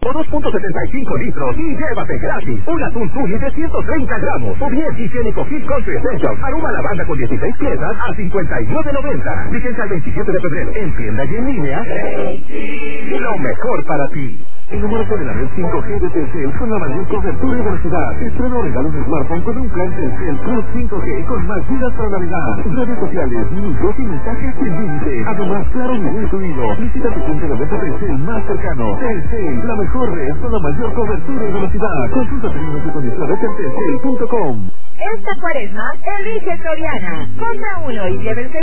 O 2.75 litros y llévate gratis un atún tuni de 130 gramos o bien higiénico Hit Country Essentials aroma lavanda con 16 piezas a $59.90. Vigencia al 27 de febrero en tienda y en línea. Lo mejor para ti. Enamórate de la red 5G de Telcel con la mayor cobertura y velocidad. Estrena o regala un smartphone con un plan Telcel Plus 5G con más gigas para Navidad. Redes sociales, minutos y mensajes sin límite. Además, claro, menú incluido. Visita tu punto de venta Telcel más cercano. Telcel, la mejor red con la mayor cobertura y velocidad. Consulta términos y condiciones en telcel.com. Esta Cuaresma, elige Soriana. Compra uno y lleve el